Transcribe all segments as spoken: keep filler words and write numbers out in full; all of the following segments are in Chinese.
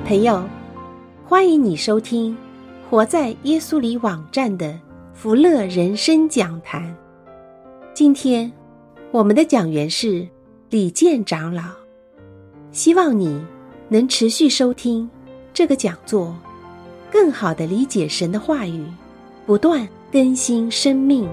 朋友，欢迎你收听活在耶稣里网站的福乐人生讲坛。今天我们的讲员是李健长老，希望你能持续收听这个讲座，更好地理解神的话语，不断更新生命。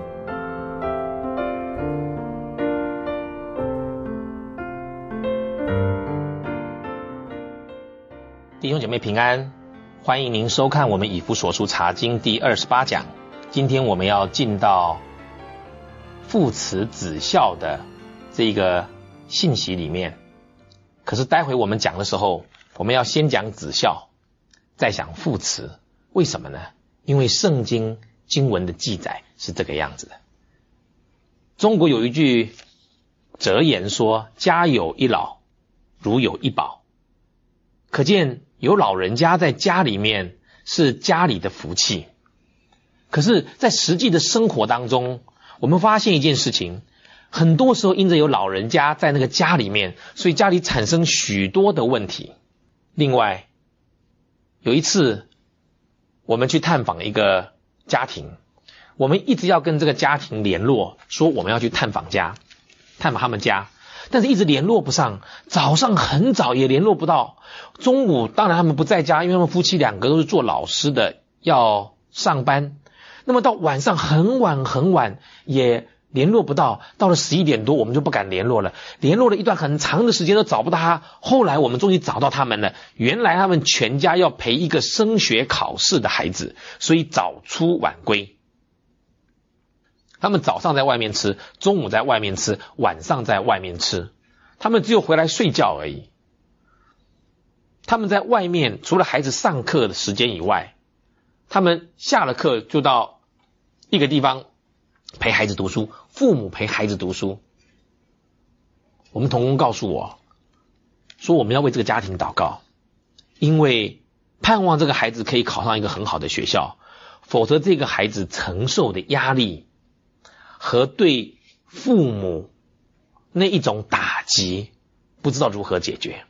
弟兄姐妹平安，欢迎您收看我们以弗所书查经第二十八讲。今天我们要进到父慈子孝的这个信息里面，可是待会我们讲的时候，我们要先讲子孝，再讲父慈。为什么呢？因为圣经经文的记载是这个样子的。中国有一句哲言说，家有一老，如有一宝。可见有老人家在家里面是家里的福气。可是在实际的生活当中，我们发现一件事情，很多时候因着有老人家在那个家里面，所以家里产生许多的问题。另外有一次我们去探访一个家庭，我们一直要跟这个家庭联络，说我们要去探访家探访他们家，但是一直联络不上，早上很早也联络不到，中午当然他们不在家，因为他们夫妻两个都是做老师的，要上班。那么到晚上很晚很晚也联络不到，到了十一点多我们就不敢联络了，联络了一段很长的时间都找不到他。后来我们终于找到他们了，原来他们全家要陪一个升学考试的孩子，所以早出晚归。他们早上在外面吃，中午在外面吃，晚上在外面吃，他们只有回来睡觉而已。他们在外面除了孩子上课的时间以外，他们下了课就到一个地方陪孩子读书，父母陪孩子读书。我们同工告诉我说，我们要为这个家庭祷告，因为盼望这个孩子可以考上一个很好的学校，否则这个孩子承受的压力和对父母那一种打击不知道如何解决。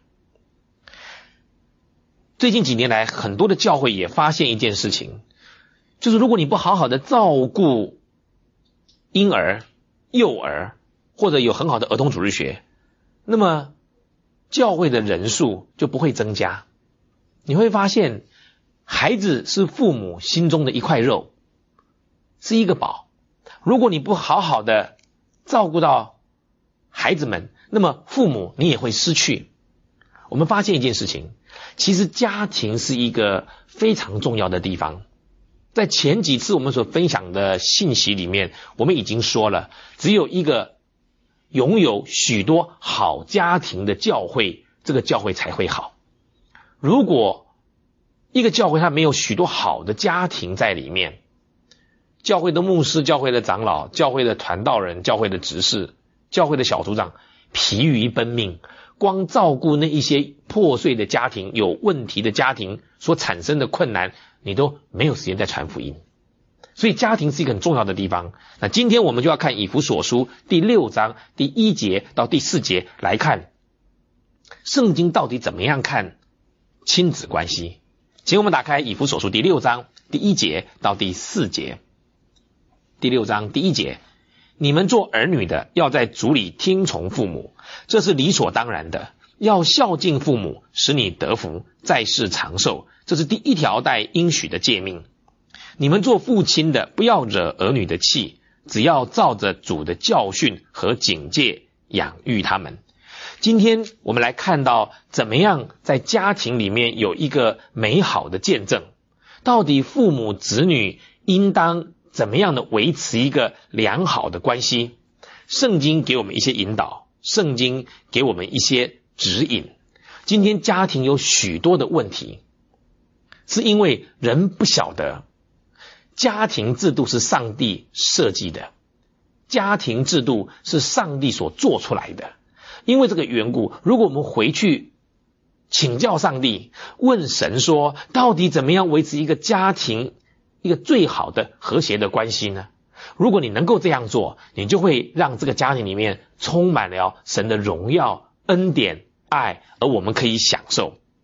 最近几年来，很多的教会也发现一件事情，就是如果你不好好的照顾婴儿、幼儿，或者有很好的儿童主日学，那么教会的人数就不会增加。你会发现孩子是父母心中的一块肉，是一个宝。如果你不好好的照顾到孩子们，那么父母你也会失去。我们发现一件事情，其实家庭是一个非常重要的地方。在前几次我们所分享的信息里面，我们已经说了，只有一个拥有许多好家庭的教会，这个教会才会好。如果一个教会它没有许多好的家庭在里面，教会的牧师、教会的长老、教会的传道人、教会的执事、教会的小组长疲于奔命，光照顾那一些破碎的家庭、有问题的家庭所产生的困难，你都没有时间再传福音。所以家庭是一个很重要的地方。那今天我们就要看以弗所书第六章第一节到第四节，来看圣经到底怎么样看亲子关系。请我们打开以弗所书第六章第一节到第四节。第六章第一节，你们做儿女的要在主里听从父母，这是理所当然的，要孝敬父母，使你得福，在世长寿，这是第一条带应许的诫命。你们做父亲的不要惹儿女的气，只要照着主的教训和警戒养育他们。今天我们来看到怎么样在家庭里面有一个美好的见证，到底父母子女应当怎么样的维持一个良好的关系。圣经给我们一些引导，圣经给我们一些指引。今天家庭有许多的问题，是因为人不晓得家庭制度是上帝设计的，家庭制度是上帝所做出来的。因为这个缘故，如果我们回去请教上帝，问神说到底怎么样维持一个家庭一个最好的和谐的关系呢？如果你能够这样做，你就会让这个家庭里面充满了神的荣耀、恩典、爱，而我们可以享受。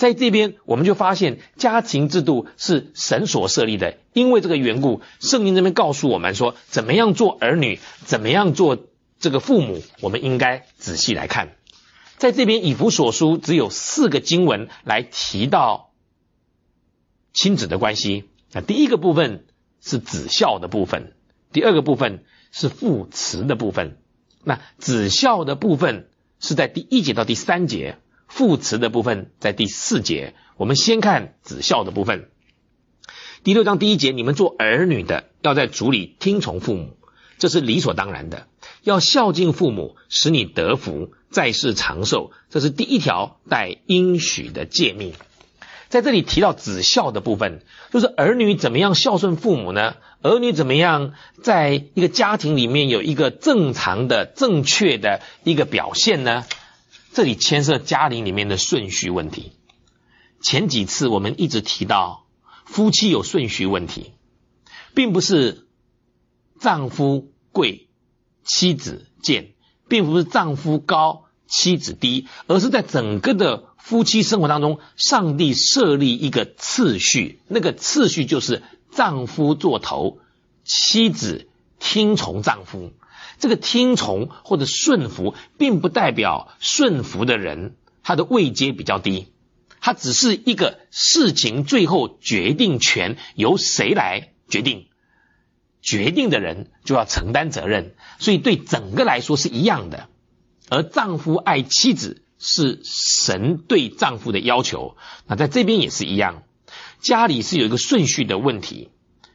在这边我们就发现家庭制度是神所设立的，因为这个缘故，圣经这边告诉我们说怎么样做儿女，怎么样做这个父母，我们应该仔细来看。在这边以弗所书只有四个经文来提到亲子的关系。那第一个部分是子孝的部分，第二个部分是父慈的部分。那子孝的部分是在第一节到第三节，父慈的部分在第四节。我们先看子孝的部分。第六章第一节，你们做儿女的要在主里听从父母，这是理所当然的，要孝敬父母，使你得福，在世长寿，这是第一条带应许的诫命。在这里提到子孝的部分，就是儿女怎么样孝顺父母呢？儿女怎么样在一个家庭里面有一个正常的正确的一个表现呢？这里牵涉家庭里面的顺序问题。前几次我们一直提到夫妻有顺序问题，并不是丈夫贵妻子贱，并不是丈夫高妻子低，而是在整个的夫妻生活当中，上帝设立一个次序，那个次序就是丈夫做头，妻子听从丈夫。这个听从或者顺服并不代表顺服的人他的位阶比较低，他只是一个事情最后决定权由谁来决定，决定的人就要承担责任，所以对整个来说是一样的。而丈夫爱妻子是神对丈夫的要求，那在这边也是一样，家里是有一个顺序的问题。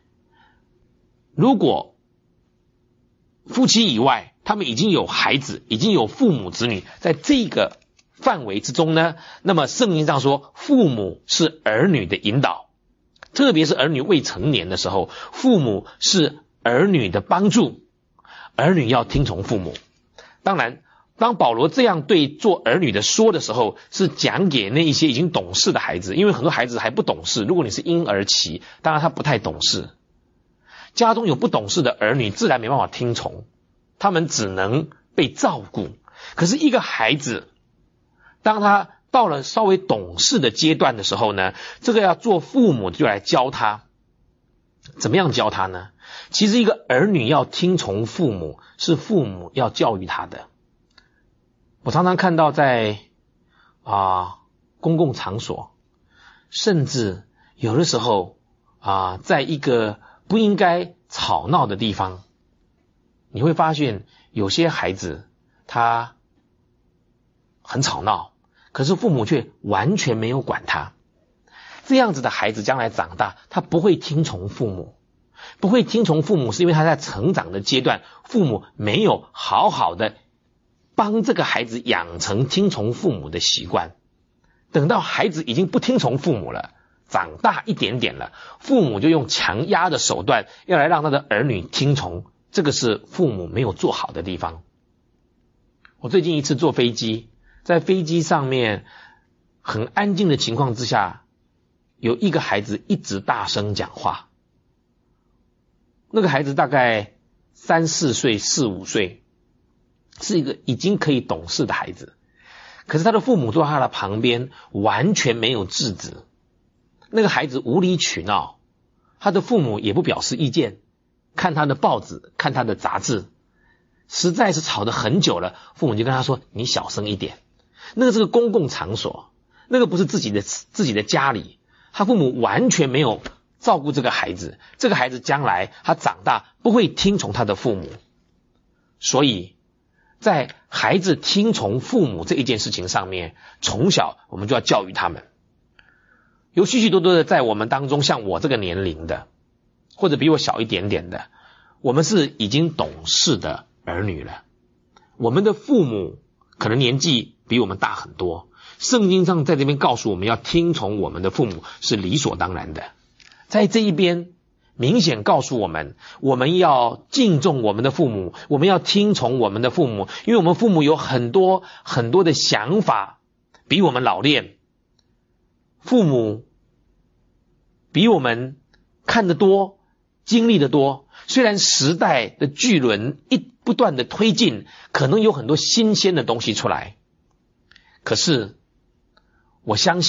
如果夫妻以外他们已经有孩子，已经有父母子女，在这个范围之中呢，那么圣经上说父母是儿女的引导，特别是儿女未成年的时候，父母是儿女的帮助，儿女要听从父母。当然当保罗这样对做儿女的说的时候，是讲给那一些已经懂事的孩子，因为很多孩子还不懂事，如果你是婴儿期，当然他不太懂事，家中有不懂事的儿女自然没办法听从，他们只能被照顾。可是一个孩子当他到了稍微懂事的阶段的时候呢，这个要做父母就来教他。怎么样教他呢？其实一个儿女要听从父母，是父母要教育他的。我常常看到在啊公共场所，甚至有的时候啊在一个不应该吵闹的地方，你会发现有些孩子他很吵闹，可是父母却完全没有管他。这样子的孩子将来长大，他不会听从父母，不会听从父母是因为他在成长的阶段，父母没有好好的帮这个孩子养成听从父母的习惯。等到孩子已经不听从父母了，长大一点点了，父母就用强压的手段要来让他的儿女听从，这个是父母没有做好的地方。我最近一次坐飞机，在飞机上面很安静的情况之下，有一个孩子一直大声讲话。那个孩子大概三四岁四五岁，是一个已经可以懂事的孩子，可是他的父母坐在他的旁边完全没有制止。那个孩子无理取闹，他的父母也不表示意见，看他的报纸，看他的杂志，实在是吵得很久了，父母就跟他说你小声一点。那个是个公共场所，那个不是自己的自己的家里，他父母完全没有照顾这个孩子，这个孩子将来他长大不会听从他的父母。所以在孩子听从父母这一件事情上面，从小我们就要教育他们。有许许多多的在我们当中，像我这个年龄的，或者比我小一点点的，我们是已经懂事的儿女了，我们的父母可能年纪比我们大很多，圣经上在这边告诉我们要听从我们的父母是理所当然的。在这一边明显告诉我们，我们要敬重我们的父母，我们要听从我们的父母，因为我们父母有很多很多的想法比我们老练，父母比我们看得多，经历得多。虽然时代的巨轮一不断的推进，可能有很多新鲜的东西出来，可是我相信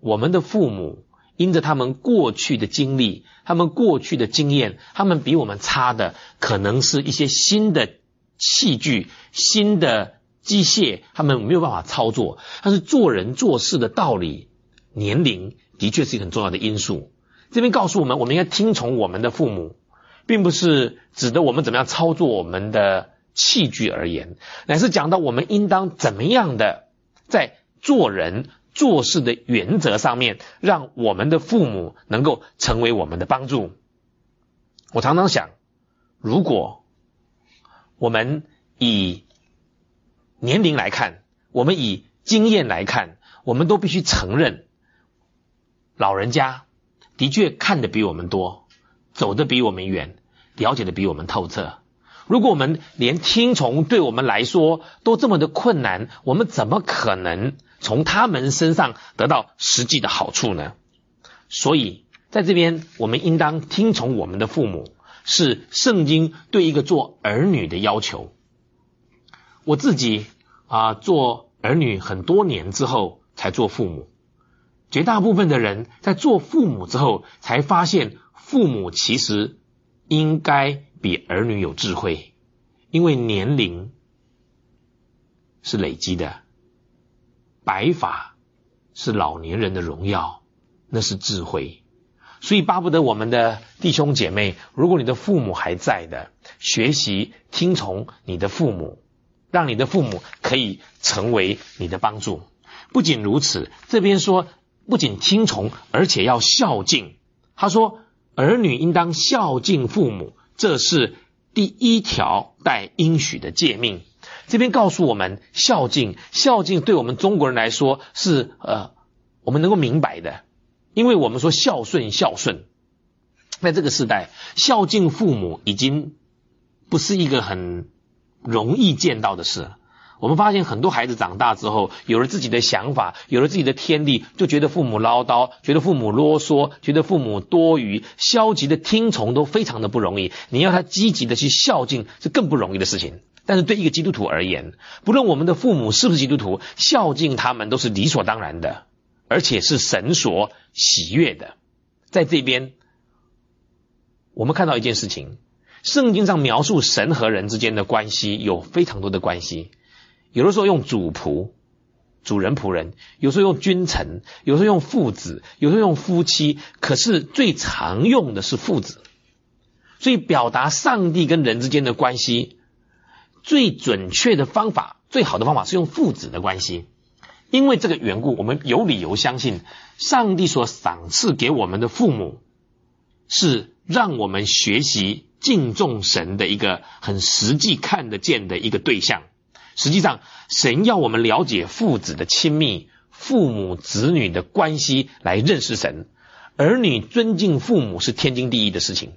我们的父母因着他们过去的经历，他们过去的经验，他们比我们差的可能是一些新的器具、新的机械，他们没有办法操作。但是做人做事的道理，年龄的确是一个很重要的因素。这边告诉我们，我们应该听从我们的父母，并不是指的我们怎么样操作我们的器具而言，乃是讲到我们应当怎么样的在做人做事的原则上面，让我们的父母能够成为我们的帮助。我常常想，如果我们以年龄来看，我们以经验来看，我们都必须承认，老人家的确看得比我们多，走得比我们远，了解得比我们透彻。如果我们连听从对我们来说都这么的困难，我们怎么可能从他们身上得到实际的好处呢？所以在这边我们应当听从我们的父母，是圣经对一个做儿女的要求。我自己啊、呃，做儿女很多年之后才做父母，绝大部分的人在做父母之后才发现，父母其实应该比儿女有智慧，因为年龄是累积的，白发是老年人的荣耀，那是智慧。所以巴不得我们的弟兄姐妹，如果你的父母还在的，学习听从你的父母，让你的父母可以成为你的帮助。不仅如此，这边说不仅听从，而且要孝敬。他说儿女应当孝敬父母，这是第一条带应许的诫命。这边告诉我们，孝敬孝敬对我们中国人来说是呃我们能够明白的，因为我们说孝顺孝顺，在这个时代孝敬父母已经不是一个很容易见到的事。我们发现很多孩子长大之后，有了自己的想法，有了自己的天地，就觉得父母唠叨，觉得父母啰嗦，觉得父母多余，消极的听从都非常的不容易。你要他积极的去孝敬是更不容易的事情。但是对一个基督徒而言，不论我们的父母是不是基督徒，孝敬他们都是理所当然的，而且是神所喜悦的。在这边我们看到一件事情，圣经上描述神和人之间的关系有非常多的关系，有的时候用主仆，主人仆人，有时候用君臣，有时候用父子，有时候用夫妻，可是最常用的是父子。所以表达上帝跟人之间的关系，最准确的方法，最好的方法是用父子的关系。因为这个缘故，我们有理由相信，上帝所赏赐给我们的父母，是让我们学习敬重神的一个很实际看得见的一个对象。实际上神要我们了解父子的亲密，父母子女的关系，来认识神。儿女尊敬父母是天经地义的事情。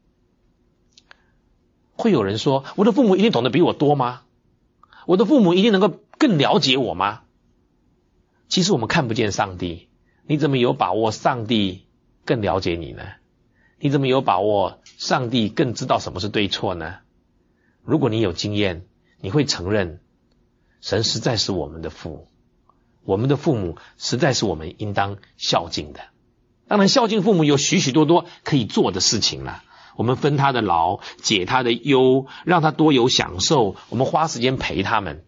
会有人说，我的父母一定懂得比我多吗？我的父母一定能够更了解我吗？其实我们看不见上帝，你怎么有把握上帝更了解你呢？你怎么有把握上帝更知道什么是对错呢？如果你有经验，你会承认神实在是我们的父，我们的父母实在是我们应当孝敬的。当然孝敬父母有许许多多可以做的事情了，我们分他的劳，解他的忧，让他多有享受，我们花时间陪他们。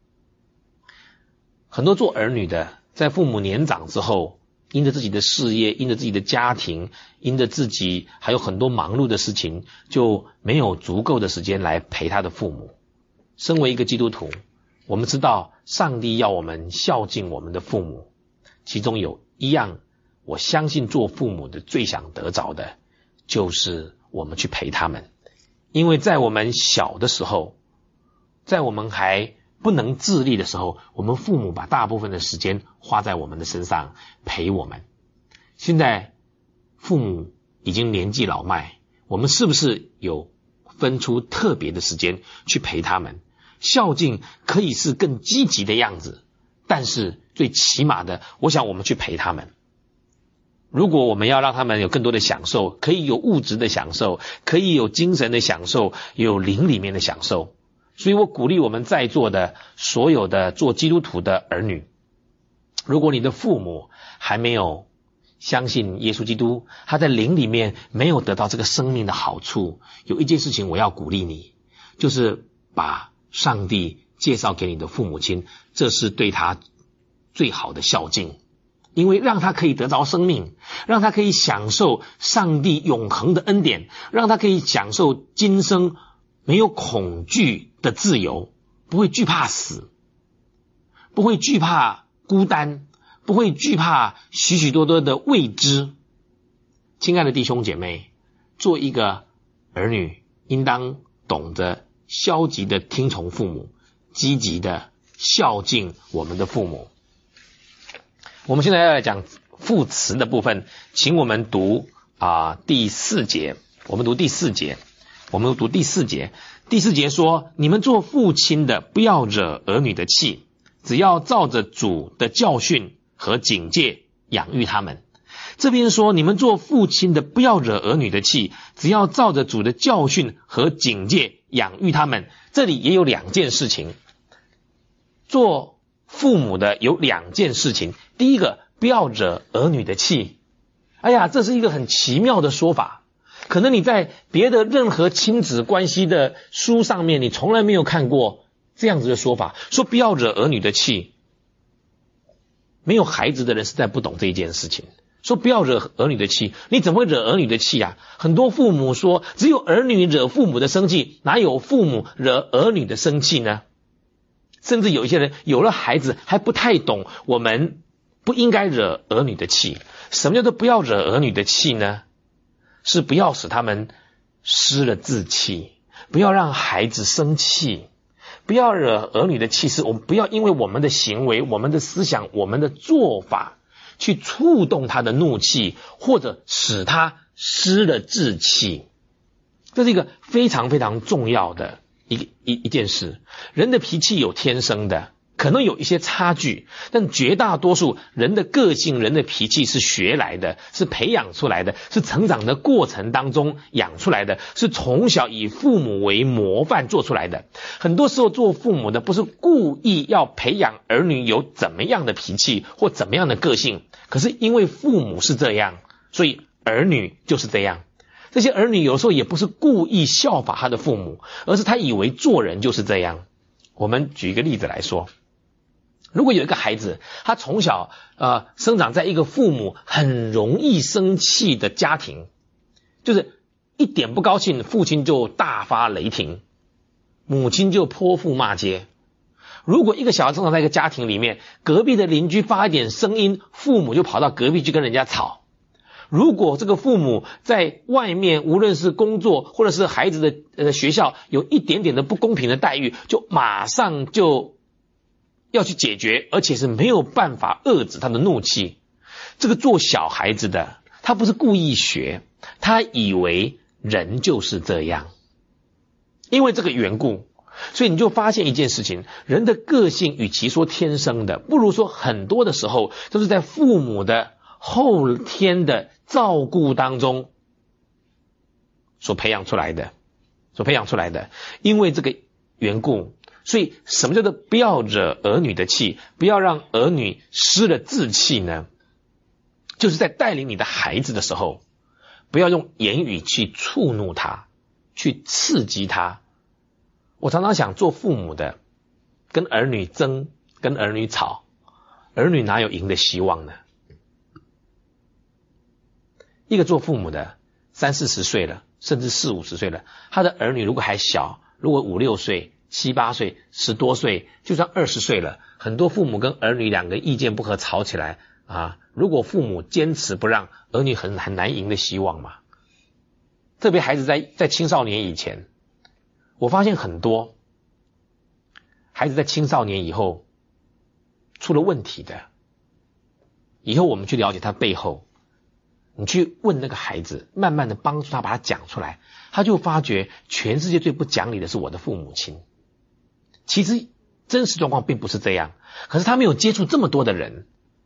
很多做儿女的在父母年长之后，因着自己的事业，因着自己的家庭，因着自己还有很多忙碌的事情，就没有足够的时间来陪他的父母。身为一个基督徒，我们知道上帝要我们孝敬我们的父母，其中有一样我相信做父母的最想得着的，就是我们去陪他们。因为在我们小的时候，在我们还不能自立的时候，我们父母把大部分的时间花在我们的身上陪我们。现在父母已经年纪老迈，我们是不是有分出特别的时间去陪他们？孝敬可以是更积极的样子，但是最起码的，我想我们去陪他们。如果我们要让他们有更多的享受，可以有物质的享受，可以有精神的享受，有灵里面的享受。所以我鼓励我们在座的所有的做基督徒的儿女， 如果你的父母还没有相信耶稣基督，他在灵里面没有得到这个生命的好处，有一件事情我要鼓励你，就是把上帝介绍给你的父母亲，这是对他最好的孝敬。因为让他可以得着生命，让他可以享受上帝永恒的恩典，让他可以享受今生没有恐惧的自由，不会惧怕死，不会惧怕孤单，不会惧怕许许多多的未知。亲爱的弟兄姐妹，做一个儿女应当懂得消极的听从父母，积极的孝敬我们的父母。我们现在要来讲副词的部分，请我们读啊、呃、第四节，我们读第四节，我们读第四节。第四节说，你们做父亲的不要惹儿女的气，只要照着主的教训和警戒养育他们。这边说，你们做父亲的不要惹儿女的气，只要照着主的教训和警戒养育他们。这里也有两件事情，做父母的有两件事情。第一个，不要惹儿女的气。哎呀，这是一个很奇妙的说法，可能你在别的任何亲子关系的书上面你从来没有看过这样子的说法，说不要惹儿女的气。没有孩子的人实在不懂这一件事情，说不要惹儿女的气，你怎么会惹儿女的气啊？很多父母说只有儿女惹父母的生气，哪有父母惹儿女的生气呢？甚至有一些人有了孩子还不太懂我们不应该惹儿女的气。什么叫做不要惹儿女的气呢？是不要使他们失了志气，不要让孩子生气。不要惹儿女的气，是我们不要因为我们的行为、我们的思想、我们的做法去触动他的怒气，或者使他失了志气。这是一个非常非常重要的一一一件事。人的脾气有天生的，可能有一些差距，但绝大多数人的个性、人的脾气是学来的，是培养出来的，是成长的过程当中养出来的，是从小以父母为模范做出来的。很多时候做父母的不是故意要培养儿女有怎么样的脾气或怎么样的个性，可是因为父母是这样，所以儿女就是这样。这些儿女有时候也不是故意效法他的父母，而是他以为做人就是这样。我们举一个例子来说，如果有一个孩子，他从小呃生长在一个父母很容易生气的家庭，就是一点不高兴，父亲就大发雷霆，母亲就泼妇骂街。如果一个小孩生长在一个家庭里面，隔壁的邻居发一点声音，父母就跑到隔壁去跟人家吵。如果这个父母在外面无论是工作或者是孩子的呃学校有一点点的不公平的待遇，就马上就要去解决，而且是没有办法遏制他的怒气。这个做小孩子的，他不是故意学，他以为人就是这样。因为这个缘故，所以你就发现一件事情，人的个性与其说天生的，不如说很多的时候都是在父母的后天的照顾当中所培养出来的，所培养出来的。因为这个缘故，所以什么叫做不要惹儿女的气，不要让儿女失了志气呢？就是在带领你的孩子的时候，不要用言语去触怒他，去刺激他。我常常想，做父母的跟儿女争，跟儿女吵，儿女哪有赢的希望呢？一个做父母的三四十岁了，甚至四五十岁了，他的儿女如果还小，如果五六岁、七八岁、十多岁，就算二十岁了，很多父母跟儿女两个意见不合吵起来啊，如果父母坚持不让，儿女很很难赢的希望嘛。特别孩子在在青少年以前，我发现很多孩子在青少年以后出了问题的，以后我们去了解他背后，你去问那个孩子，慢慢的帮助他把他讲出来，他就发觉全世界最不讲理的是我的父母亲。其实真实状况并不是这样，可是他没有接触这么多的人，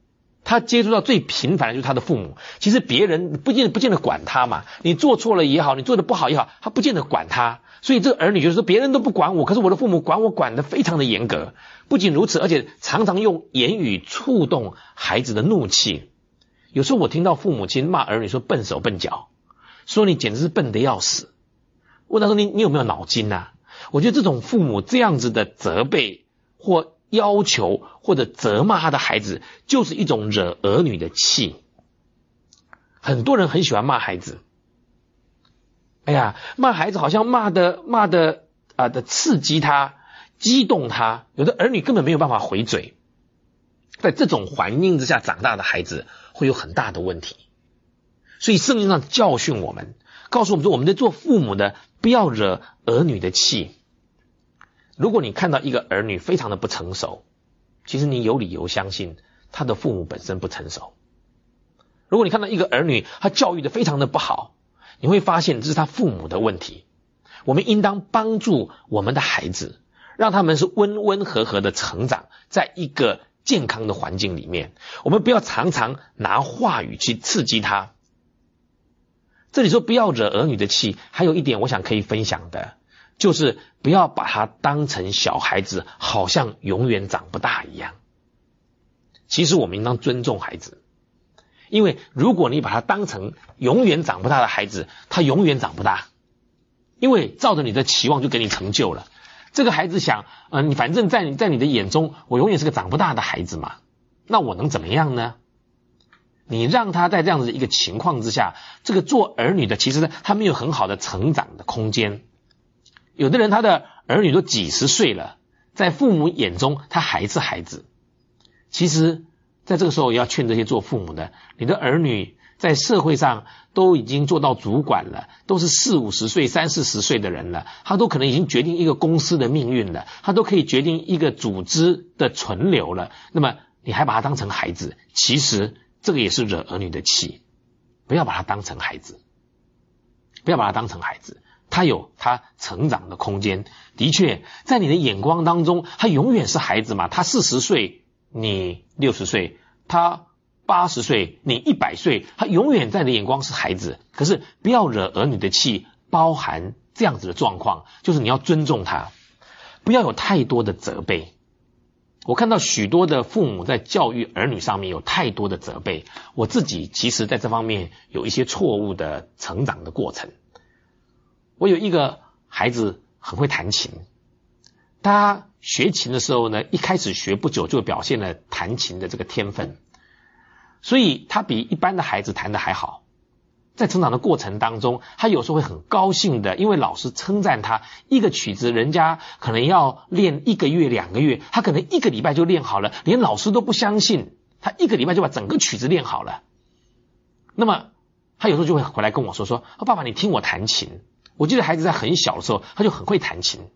他接触到最频繁的就是他的父母。其实别人不见得不见得管他嘛，你做错了也好，你做的不好也好，他不见得管他。所以这个儿女就是说，别人都不管我，可是我的父母管我管得非常的严格。不仅如此，而且常常用言语触动孩子的怒气。有时候我听到父母亲骂儿女说笨手笨脚，说你简直是笨得要死。问他说你你有没有脑筋啊？我觉得这种父母这样子的责备或要求或者责骂他的孩子，就是一种惹儿女的气。很多人很喜欢骂孩子，哎呀，骂孩子好像骂的骂的啊的刺激他，激动他，有的儿女根本没有办法回嘴。在这种环境之下长大的孩子会有很大的问题。所以圣经上教训我们，告诉我们说，我们在做父母的不要惹儿女的气。如果你看到一个儿女非常的不成熟，其实你有理由相信他的父母本身不成熟。如果你看到一个儿女他教育的非常的不好，你会发现这是他父母的问题。我们应当帮助我们的孩子，让他们是温温和和的成长在一个健康的环境里面。我们不要常常拿话语去刺激他。这里说不要惹儿女的气，还有一点我想可以分享的，就是不要把他当成小孩子，好像永远长不大一样。其实我们应当尊重孩子，因为如果你把他当成永远长不大的孩子，他永远长不大，因为照着你的期望就给你成就了。这个孩子想呃，你反正在你在你的眼中我永远是个长不大的孩子嘛，那我能怎么样呢？你让他在这样子的一个情况之下，这个做儿女的其实他没有很好的成长的空间。有的人他的儿女都几十岁了，在父母眼中他还是孩子。其实在这个时候也要劝这些做父母的，你的儿女在社会上都已经做到主管了，都是四五十岁三四十岁的人了，他都可能已经决定一个公司的命运了，他都可以决定一个组织的存留了，那么你还把他当成孩子，其实这个也是惹儿女的气。不要把他当成孩子，不要把他当成孩子，他有他成长的空间。的确在你的眼光当中他永远是孩子嘛，他四十岁你六十岁，他八十岁你一百岁，他永远在你的眼光是孩子。可是不要惹儿女的气，包含这样子的状况，就是你要尊重他，不要有太多的责备。我看到许多的父母在教育儿女上面有太多的责备，我自己其实在这方面有一些错误的成长的过程。我有一个孩子很会弹琴，他学琴的时候呢，一开始学不久就表现了弹琴的这个天分，所以他比一般的孩子弹得还好。在成长的过程当中，他有时候会很高兴的，因为老师称赞他，一个曲子人家可能要练一个月两个月，他可能一个礼拜就练好了，连老师都不相信，他一个礼拜就把整个曲子练好了。那么他有时候就会回来跟我说说，爸爸你听我弹琴。我记得孩子在很小的时候他就很会弹琴。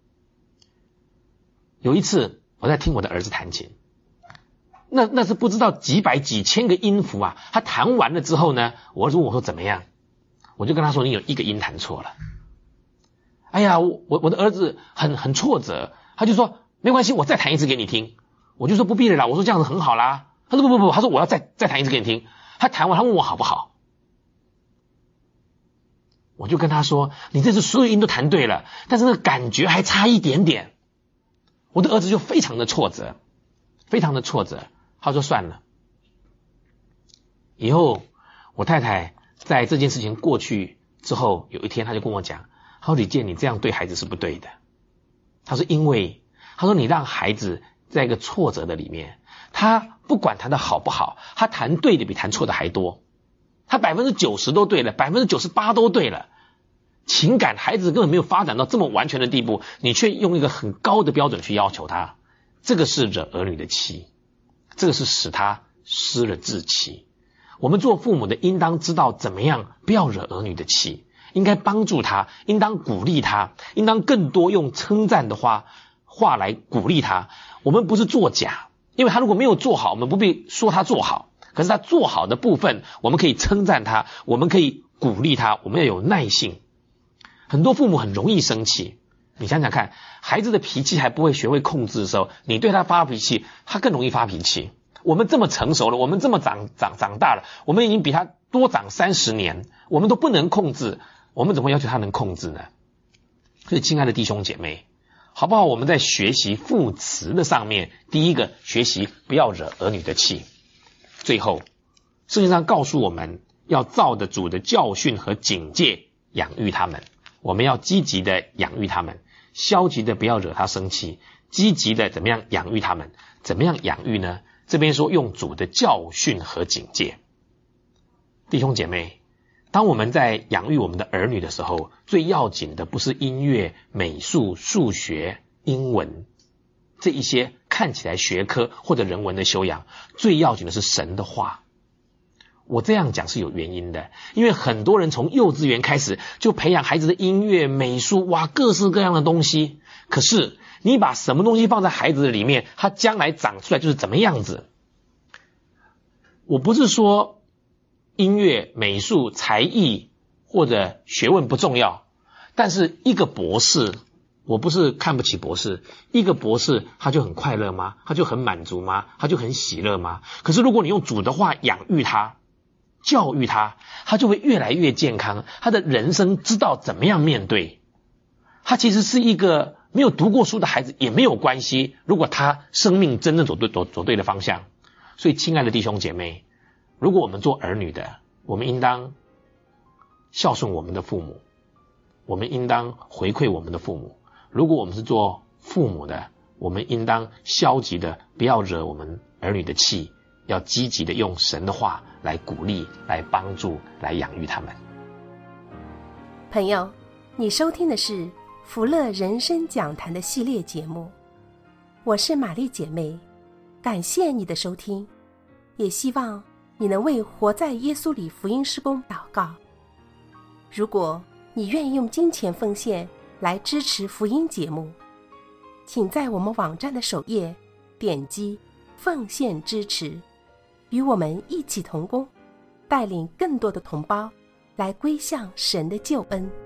有一次我在听我的儿子弹琴，那那是不知道几百几千个音符啊，他弹完了之后呢，我儿子问我说怎么样，我就跟他说你有一个音弹错了。哎呀，我我的儿子很很挫折，他就说没关系，我再弹一次给你听。我就说不必了啦，我说这样子很好啦。他说不不不，他说我要再再弹一次给你听。他弹完他问我好不好，我就跟他说你这次所有音都弹对了，但是那个感觉还差一点点。我的儿子就非常的挫折，非常的挫折。他说算了。以后我太太在这件事情过去之后，有一天他就跟我讲，他说李健你这样对孩子是不对的。他说因为他说你让孩子在一个挫折的里面，他不管弹的好不好，他弹对的比弹错的还多，他百分之九十都对了，百分之九十八都对了。情感孩子根本没有发展到这么完全的地步，你却用一个很高的标准去要求他，这个是惹儿女的气，这个是使他失了志气。我们做父母的应当知道怎么样不要惹儿女的气，应该帮助他，应当鼓励他，应当更多用称赞的话话来鼓励他。我们不是作假，因为他如果没有做好，我们不必说他做好，可是他做好的部分我们可以称赞他，我们可以鼓励他，我们要有耐性。很多父母很容易生气，你想想看，孩子的脾气还不会学会控制的时候，你对他发脾气，他更容易发脾气。 我们这么成熟了，我们这么长长长大了，我们已经比他多长三十年，我们都不能控制，我们怎么要求他能控制呢？所以亲爱的弟兄姐妹，好不好？我们在学习父慈的上面，第一个学习不要惹儿女的气。最后圣经上告诉我们要照着主的教训和警戒养育他们，我们要积极的养育他们，消极的不要惹他生气，积极的怎么样养育他们？怎么样养育呢？这边说用主的教训和警戒。弟兄姐妹，当我们在养育我们的儿女的时候，最要紧的不是音乐、美术、数学、英文这一些看起来学科或者人文的修养，最要紧的是神的话。我这样讲是有原因的，因为很多人从幼稚园开始就培养孩子的音乐、美术，哇，各式各样的东西。可是你把什么东西放在孩子的里面，他将来长出来就是怎么样子。我不是说音乐、美术、才艺或者学问不重要，但是一个博士，我不是看不起博士，一个博士他就很快乐吗？他就很满足吗？他就很喜乐吗？可是如果你用主的话养育他，教育他，他就会越来越健康，他的人生知道怎么样面对。他其实是一个没有读过书的孩子也没有关系，如果他生命真正走对走走对的方向。所以亲爱的弟兄姐妹，如果我们做儿女的，我们应当孝顺我们的父母，我们应当回馈我们的父母。如果我们是做父母的，我们应当消极的不要惹我们儿女的气，要积极的用神的话来鼓励、来帮助、来养育他们。 朋友，你收听的是福乐人生讲坛的系列节目，我是玛丽姐妹，感谢你的收听，也希望你能为活在耶稣里福音事工祷告。如果你愿意用金钱奉献来支持福音节目，请在我们网站的首页点击奉献支持，与我们一起同工，带领更多的同胞来归向神的救恩。